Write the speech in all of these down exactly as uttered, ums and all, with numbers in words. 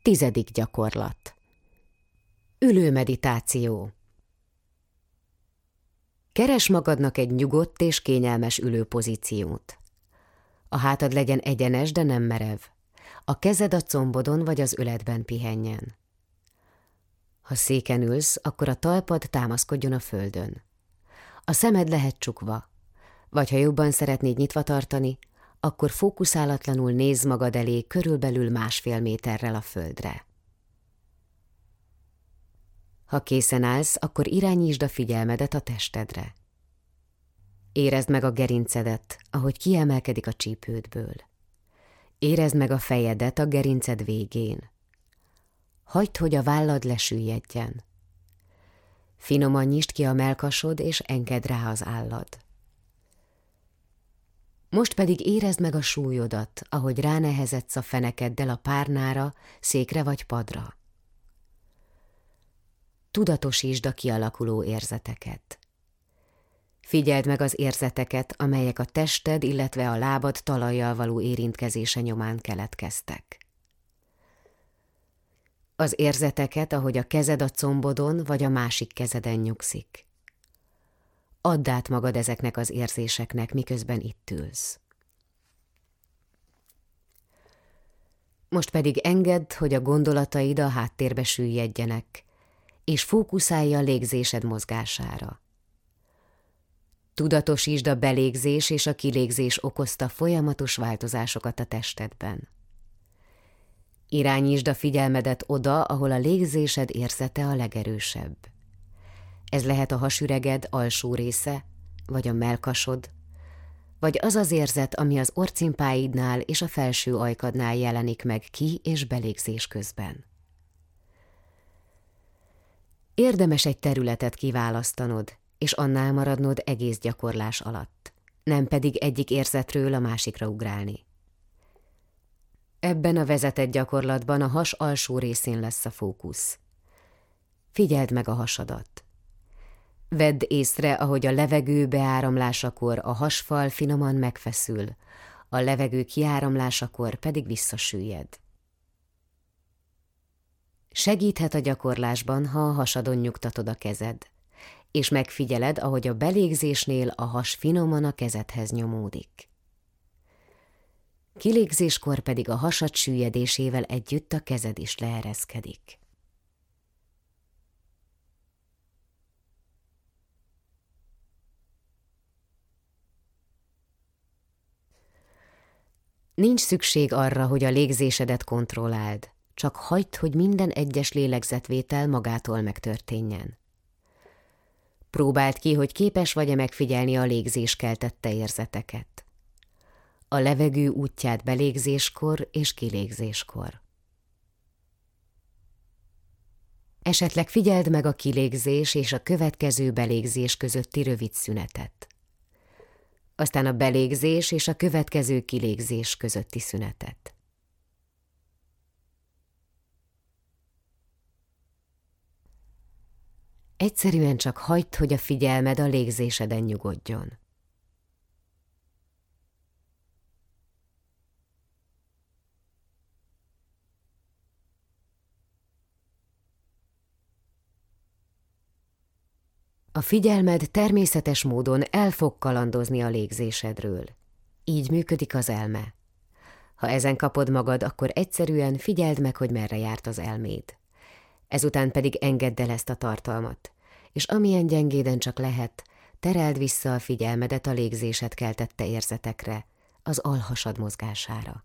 Tizedik gyakorlat. Ülő meditáció. Keres magadnak egy nyugodt és kényelmes ülőpozíciót. A hátad legyen egyenes, de nem merev. A kezed a combodon vagy az öletben pihenjen. Ha széken ülsz, akkor a talpad támaszkodjon a földön. A szemed lehet csukva, vagy ha jobban szeretnéd nyitva tartani, akkor fókuszálatlanul nézz magad elé körülbelül másfél méterrel a földre. Ha készen állsz, akkor irányítsd a figyelmedet a testedre. Érezd meg a gerincedet, ahogy kiemelkedik a csípődből. Érezd meg a fejedet a gerinced végén. Hagyd, hogy a vállad lesüllyedjen. Finoman nyisd ki a mellkasod, és engedd rá az állad. Most pedig érezd meg a súlyodat, ahogy ránehezedsz a fenekeddel a párnára, székre vagy padra. Tudatosítsd a kialakuló érzeteket. Figyeld meg az érzeteket, amelyek a tested, illetve a lábad talajjal való érintkezése nyomán keletkeztek. Az érzeteket, ahogy a kezed a combodon vagy a másik kezeden nyugszik. Add át magad ezeknek az érzéseknek, miközben itt ülsz. Most pedig engedd, hogy a gondolataid a háttérbe süllyedjenek, és fókuszálj a légzésed mozgására. Tudatosítsd a belégzés és a kilégzés okozta folyamatos változásokat a testedben. Irányítsd a figyelmedet oda, ahol a légzésed érzete a legerősebb. Ez lehet a hasüreged alsó része, vagy a mellkasod, vagy az az érzet, ami az orcimpáidnál és a felső ajkadnál jelenik meg ki- és belégzés közben. Érdemes egy területet kiválasztanod, és annál maradnod egész gyakorlás alatt, nem pedig egyik érzetről a másikra ugrálni. Ebben a vezetett gyakorlatban a has alsó részén lesz a fókusz. Figyeld meg a hasadat. Vedd észre, ahogy a levegő beáramlásakor a hasfal finoman megfeszül, a levegő kiáramlásakor pedig visszasüllyed. Segíthet a gyakorlásban, ha a hasadon nyugtatod a kezed, és megfigyeled, ahogy a belégzésnél a has finoman a kezedhez nyomódik. Kilégzéskor pedig a hasad süllyedésével együtt a kezed is leereszkedik. Nincs szükség arra, hogy a légzésedet kontrolláld, csak hagyd, hogy minden egyes lélegzetvétel magától megtörténjen. Próbáld ki, hogy képes vagy-e megfigyelni a légzés keltette érzeteket. A levegő útját belégzéskor és kilégzéskor. Esetleg figyeld meg a kilégzés és a következő belégzés közötti rövid szünetet. Aztán a belégzés és a következő kilégzés közötti szünetet. Egyszerűen csak hagyd, hogy a figyelmed a légzéseden nyugodjon. A figyelmed természetes módon el fog kalandozni a légzésedről. Így működik az elme. Ha ezen kapod magad, akkor egyszerűen figyeld meg, hogy merre járt az elméd. Ezután pedig engedd el ezt a tartalmat, és amilyen gyengéden csak lehet, tereld vissza a figyelmedet a légzésed keltette érzetekre, az alhasad mozgására.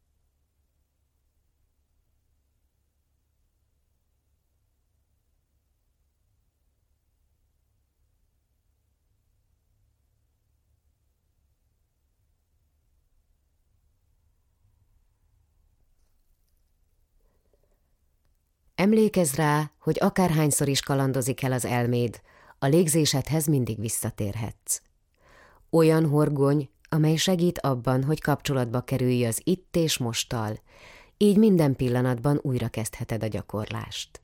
Emlékezz rá, hogy akárhányszor is kalandozik el az elméd, a légzésedhez mindig visszatérhetsz. Olyan horgony, amely segít abban, hogy kapcsolatba kerülj az itt és mosttal, így minden pillanatban újra kezdheted a gyakorlást.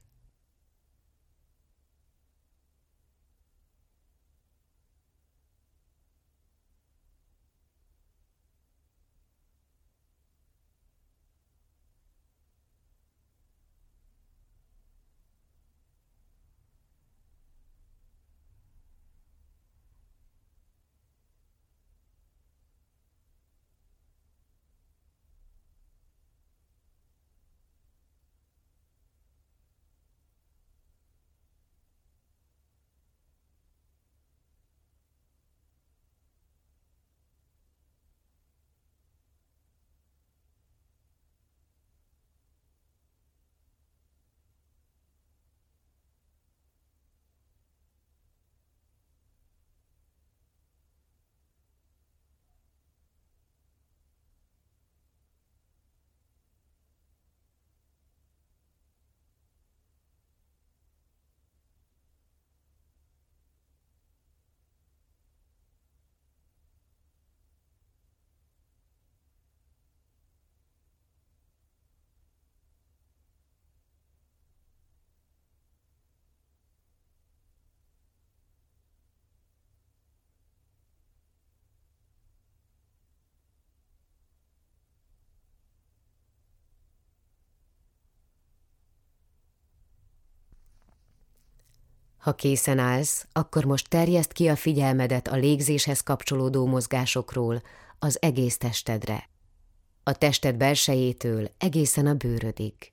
Ha készen állsz, akkor most terjeszd ki a figyelmedet a légzéshez kapcsolódó mozgásokról az egész testedre. A tested belsejétől egészen a bőrödig.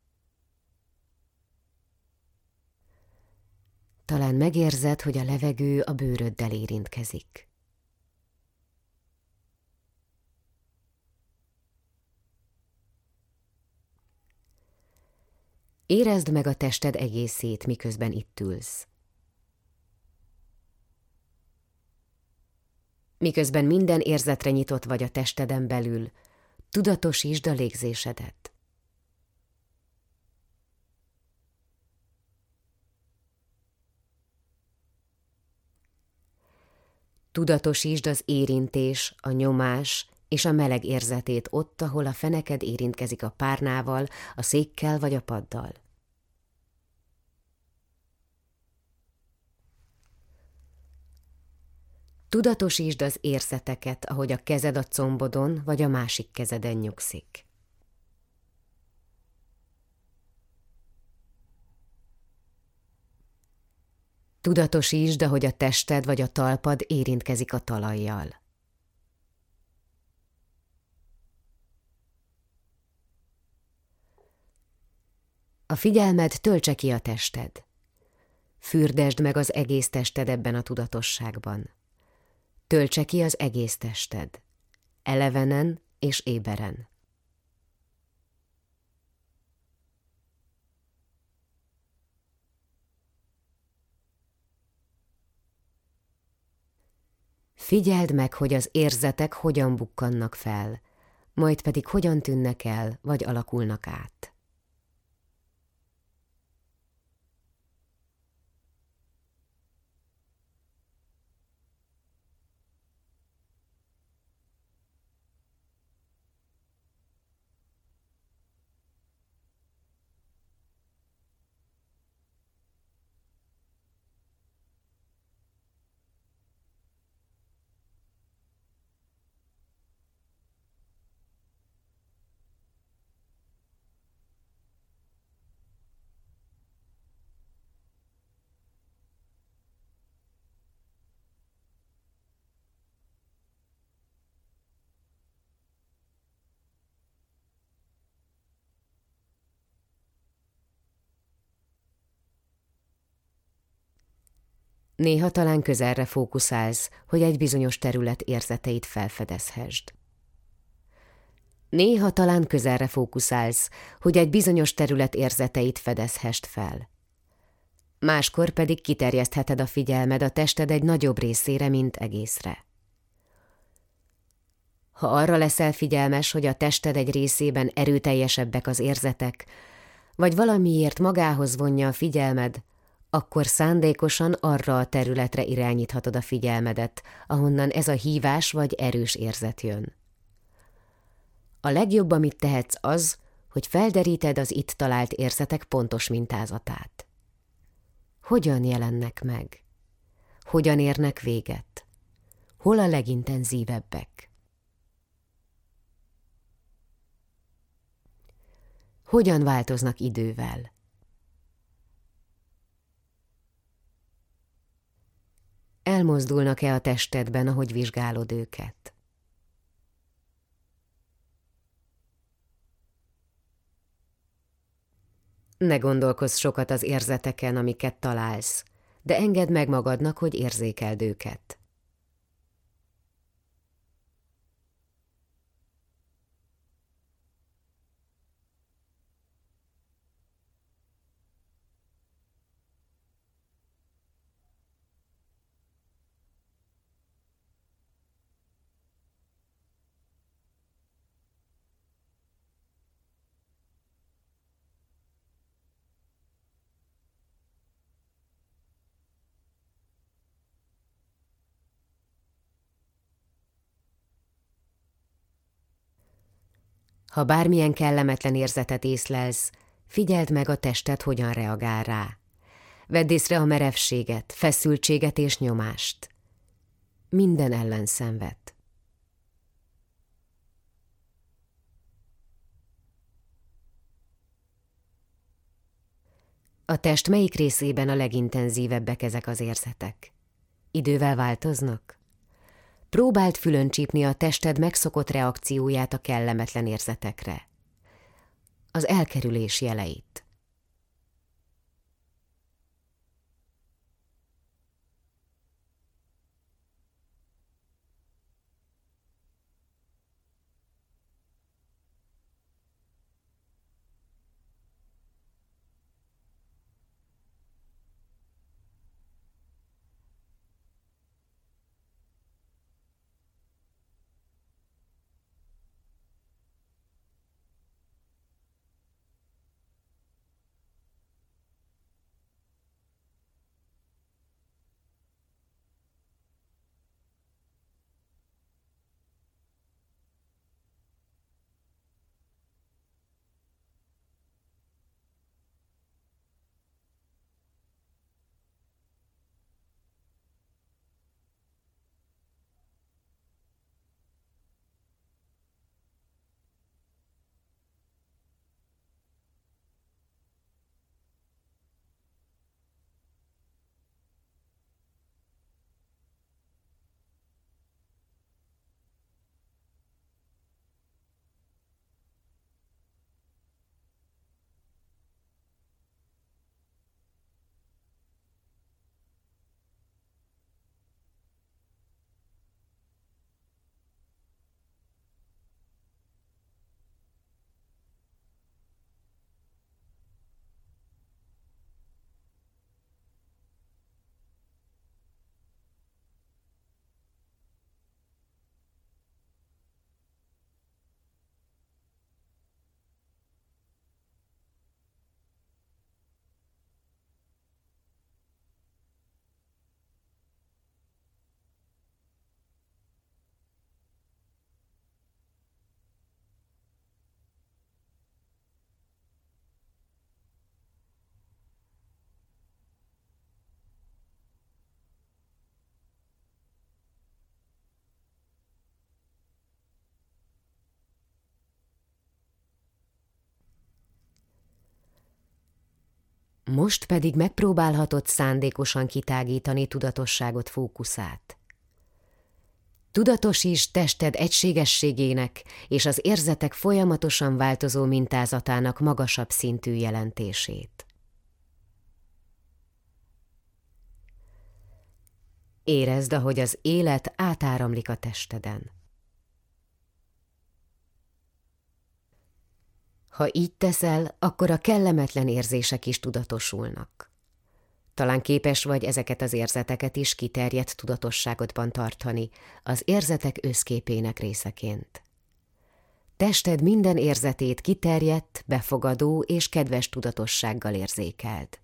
Talán megérzed, hogy a levegő a bőröddel érintkezik. Érezd meg a tested egészét, miközben itt ülsz. Miközben minden érzetre nyitott vagy a testeden belül, tudatosítsd a légzésedet. Tudatosítsd az érintés, a nyomás és a meleg érzetét ott, ahol a feneked érintkezik a párnával, a székkel vagy a paddal. Tudatosítsd az érzeteket, ahogy a kezed a combodon vagy a másik kezeden nyugszik. Tudatosítsd, ahogy a tested vagy a talpad érintkezik a talajjal. A figyelmed töltse ki a tested. Fürdesd meg az egész tested ebben a tudatosságban. Töltse ki az egész tested, elevenen és éberen. Figyeld meg, hogy az érzetek hogyan bukkannak fel, majd pedig hogyan tűnnek el, vagy alakulnak át. Néha talán közelre fókuszálsz, hogy egy bizonyos terület érzeteit felfedezhesd. Néha talán közelre fókuszálsz, hogy egy bizonyos terület érzeteit fedezhest fel. Máskor pedig kiterjesztheted a figyelmed a tested egy nagyobb részére, mint egészre. Ha arra leszel figyelmes, hogy a tested egy részében erőteljesebbek az érzetek, vagy valamiért magához vonja a figyelmed, akkor szándékosan arra a területre irányíthatod a figyelmedet, ahonnan ez a hívás vagy erős érzet jön. A legjobb, amit tehetsz az, hogy felderíted az itt talált érzetek pontos mintázatát. Hogyan jelennek meg? Hogyan érnek véget? Hol a legintenzívebbek? Hogyan változnak idővel? Elmozdulnak-e a testedben, ahogy vizsgálod őket? Ne gondolkozz sokat az érzeteken, amiket találsz, de engedd meg magadnak, hogy érzékeld őket. Ha bármilyen kellemetlen érzetet észlelsz, figyeld meg a tested, hogyan reagál rá. Vedd észre a merevséget, feszültséget és nyomást. Minden ellen szenved. A test melyik részében a legintenzívebbek ezek az érzetek? Idővel változnak? Próbáld fülön csípni a tested megszokott reakcióját a kellemetlen érzetekre. Az elkerülés jeleit. Most pedig megpróbálhatod szándékosan kitágítani tudatosságot fókuszát. Tudatosítsd tested egységességének és az érzetek folyamatosan változó mintázatának magasabb szintű jelentését. Érezd, ahogy az élet átáramlik a testeden. Ha így teszel, akkor a kellemetlen érzések is tudatosulnak. Talán képes vagy ezeket az érzeteket is kiterjedt tudatosságodban tartani, az érzetek összképének részeként. Tested minden érzetét kiterjedt, befogadó és kedves tudatossággal érzékeld.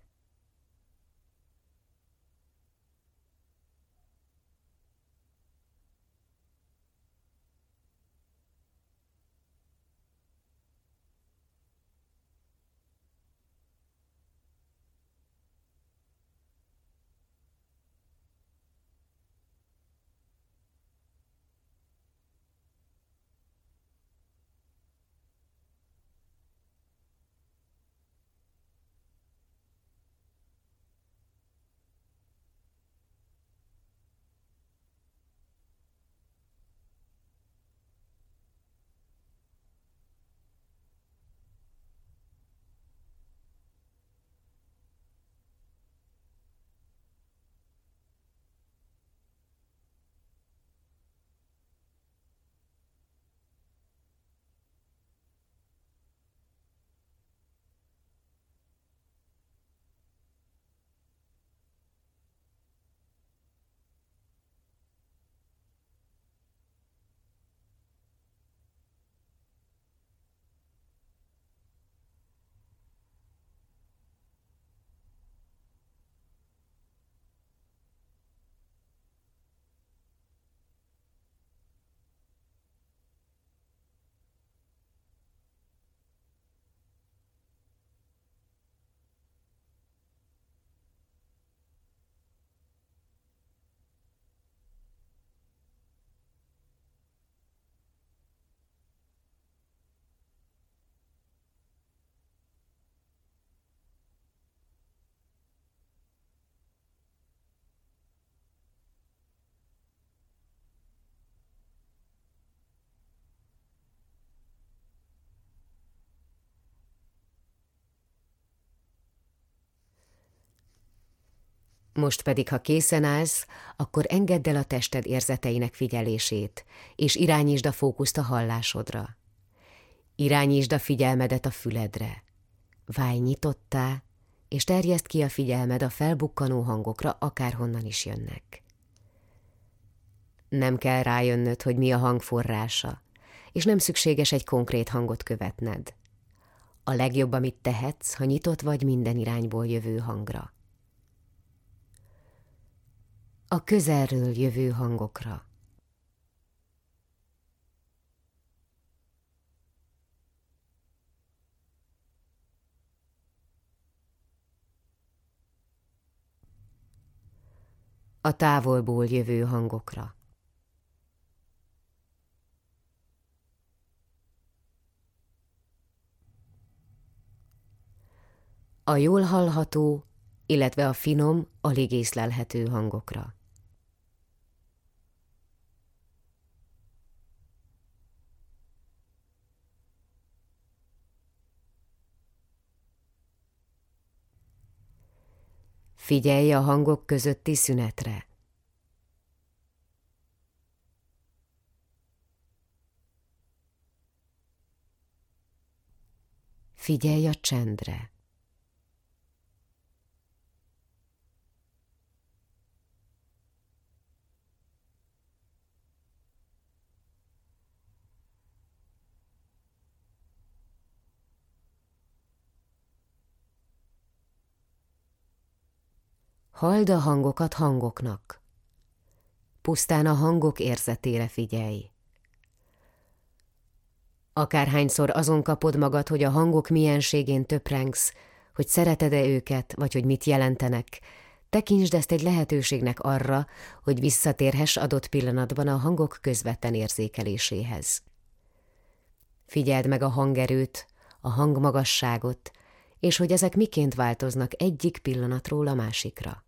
Most pedig, ha készen állsz, akkor engedd el a tested érzeteinek figyelését, és irányítsd a fókuszt a hallásodra. Irányítsd a figyelmedet a füledre. Válj nyitottá, és terjeszd ki a figyelmed a felbukkanó hangokra, akárhonnan is jönnek. Nem kell rájönnöd, hogy mi a hang forrása, és nem szükséges egy konkrét hangot követned. A legjobb, amit tehetsz, ha nyitott vagy minden irányból jövő hangra. A közelről jövő hangokra. A távolból jövő hangokra. A jól hallható, illetve a finom, alig észlelhető hangokra. Figyelj a hangok közötti szünetre. Figyelj a csendre. Halld a hangokat hangoknak. Pusztán a hangok érzetére figyelj. Akárhányszor azon kapod magad, hogy a hangok mienségén töprengsz, hogy szereted-e őket, vagy hogy mit jelentenek, tekintsd ezt egy lehetőségnek arra, hogy visszatérhess adott pillanatban a hangok közvetlen érzékeléséhez. Figyeld meg a hangerőt, a hangmagasságot, és hogy ezek miként változnak egyik pillanatról a másikra.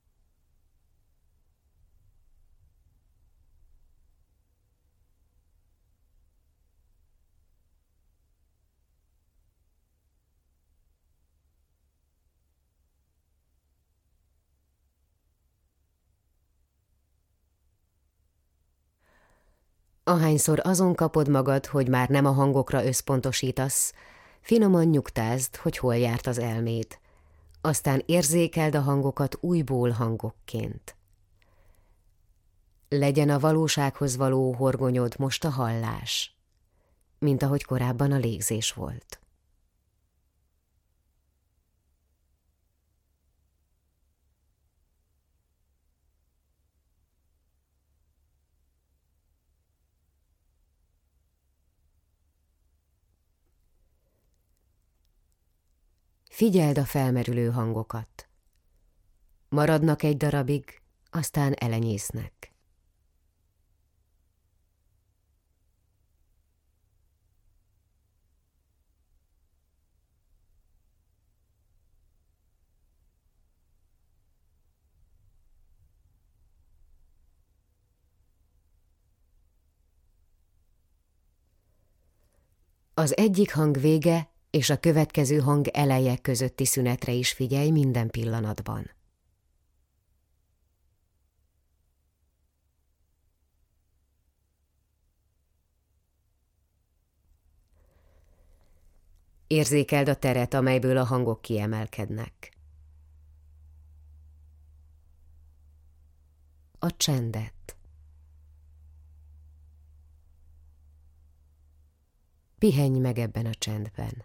Ahányszor azon kapod magad, hogy már nem a hangokra összpontosítasz, finoman nyugtázd, hogy hol járt az elméd. Aztán érzékeld a hangokat újból hangokként. Legyen a valósághoz való horgonyod most a hallás, mint ahogy korábban a légzés volt. Figyeld a felmerülő hangokat. Maradnak egy darabig, aztán elenyésznek. Az egyik hang vége és a következő hang eleje közötti szünetre is figyelj minden pillanatban. Érzékeld a teret, amelyből a hangok kiemelkednek. A csendet. Pihenj meg ebben a csendben.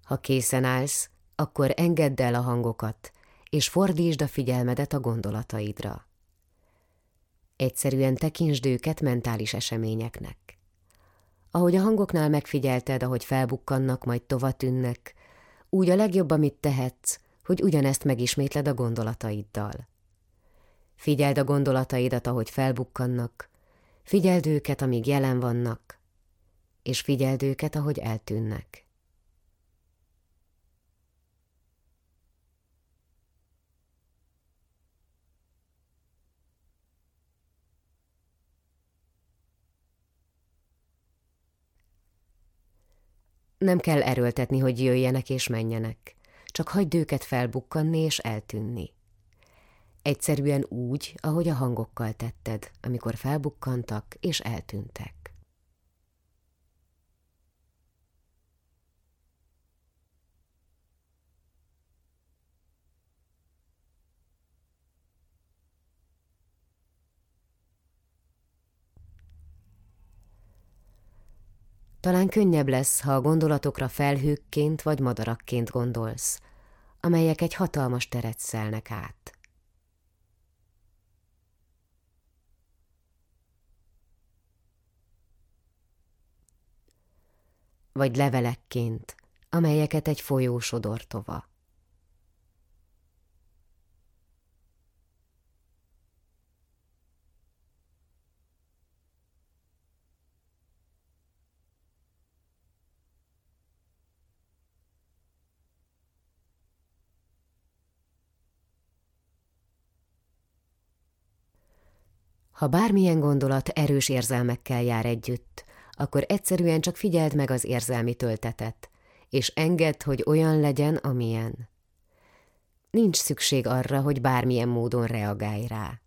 Ha készen állsz, akkor engedd el a hangokat, és fordítsd a figyelmedet a gondolataidra. Egyszerűen tekintsd őket mentális eseményeknek. Ahogy a hangoknál megfigyelted, ahogy felbukkannak, majd tovatűnnek, úgy a legjobb, amit tehetsz, hogy ugyanezt megismétled a gondolataiddal. Figyeld a gondolataidat, ahogy felbukkannak, figyeld őket, amíg jelen vannak, és figyeld őket, ahogy eltűnnek. Nem kell erőltetni, hogy jöjjenek és menjenek, csak hagyd őket felbukkanni és eltűnni. Egyszerűen úgy, ahogy a hangokkal tetted, amikor felbukkantak és eltűntek. Talán könnyebb lesz, ha a gondolatokra felhőkként vagy madarakként gondolsz, amelyek egy hatalmas teret szelnek át. Vagy levelekként, amelyeket egy folyó sodor tova. Ha bármilyen gondolat erős érzelmekkel jár együtt, akkor egyszerűen csak figyeld meg az érzelmi töltetet, és engedd, hogy olyan legyen, amilyen. Nincs szükség arra, hogy bármilyen módon reagálj rá.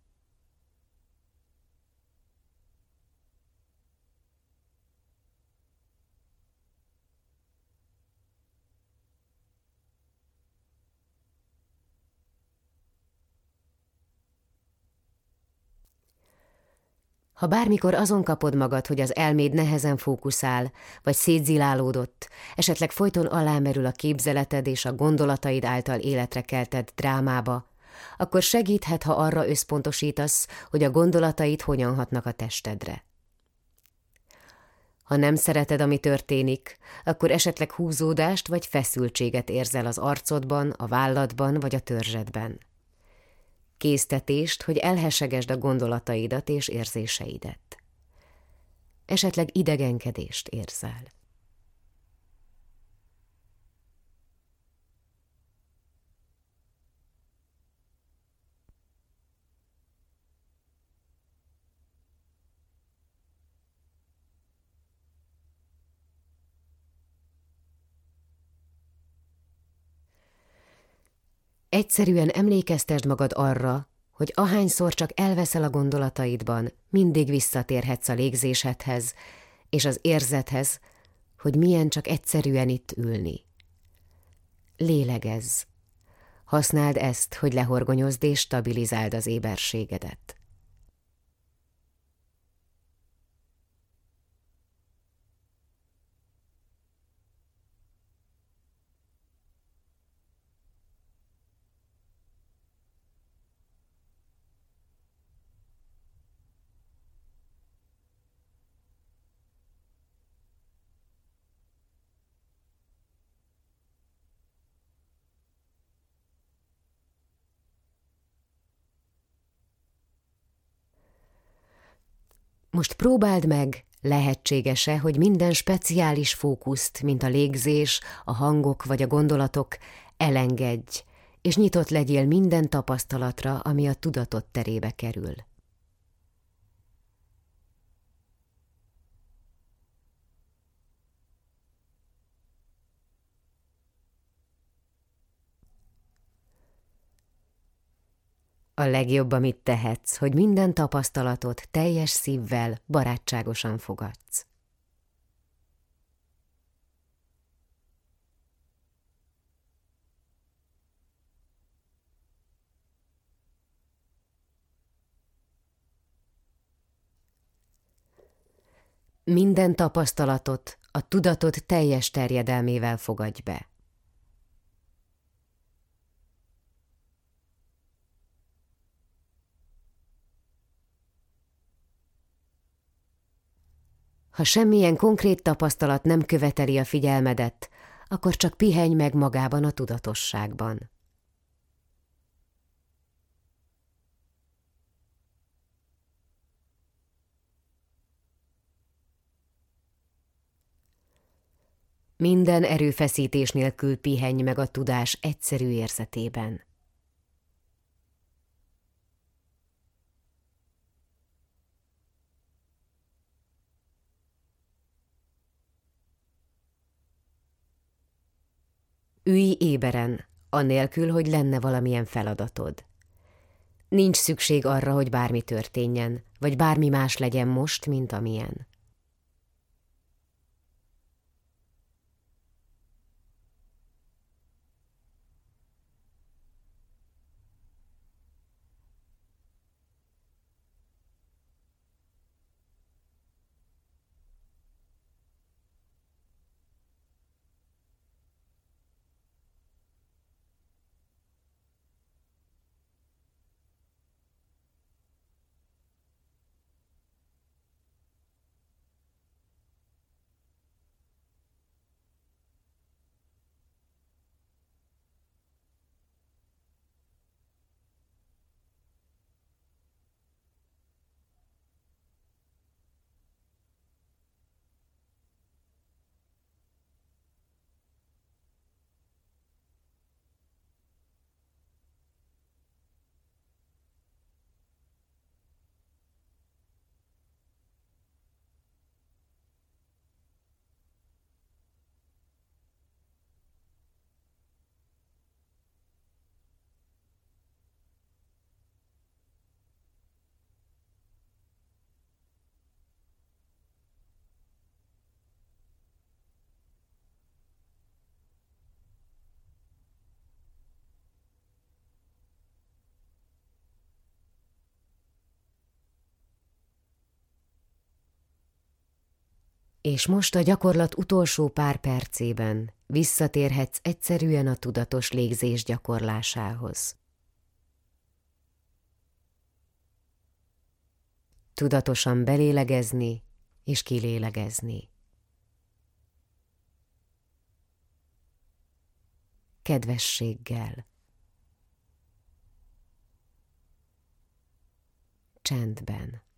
Ha bármikor azon kapod magad, hogy az elméd nehezen fókuszál, vagy szétzilálódott, esetleg folyton alámerül a képzeleted és a gondolataid által életre keltett drámába, akkor segíthet, ha arra összpontosítasz, hogy a gondolataid hogyan hatnak a testedre. Ha nem szereted, ami történik, akkor esetleg húzódást vagy feszültséget érzel az arcodban, a válladban vagy a törzsedben. Késztetést, hogy elhessegesd a gondolataidat és érzéseidet. Esetleg idegenkedést érzel. Egyszerűen emlékeztesd magad arra, hogy ahányszor csak elveszel a gondolataidban, mindig visszatérhetsz a légzésedhez és az érzethez, hogy milyen csak egyszerűen itt ülni. Lélegezz. Használd ezt, hogy lehorgonyozd és stabilizáld az éberségedet. Most próbáld meg, lehetséges-e, hogy minden speciális fókuszt, mint a légzés, a hangok vagy a gondolatok, elengedj, és nyitott legyél minden tapasztalatra, ami a tudatod terébe kerül. A legjobb, amit tehetsz, hogy minden tapasztalatot teljes szívvel, barátságosan fogadsz. Minden tapasztalatot a tudatod teljes terjedelmével fogadj be. Ha semmilyen konkrét tapasztalat nem követeli a figyelmedet, akkor csak pihenj meg magában a tudatosságban. Minden erőfeszítés nélkül pihenj meg a tudás egyszerű érzetében. Ülj éberen, anélkül, hogy lenne valamilyen feladatod. Nincs szükség arra, hogy bármi történjen, vagy bármi más legyen most, mint amilyen. És most a gyakorlat utolsó pár percében visszatérhetsz egyszerűen a tudatos légzés gyakorlásához. Tudatosan belélegezni és kilélegezni. Kedvességgel. Csendben.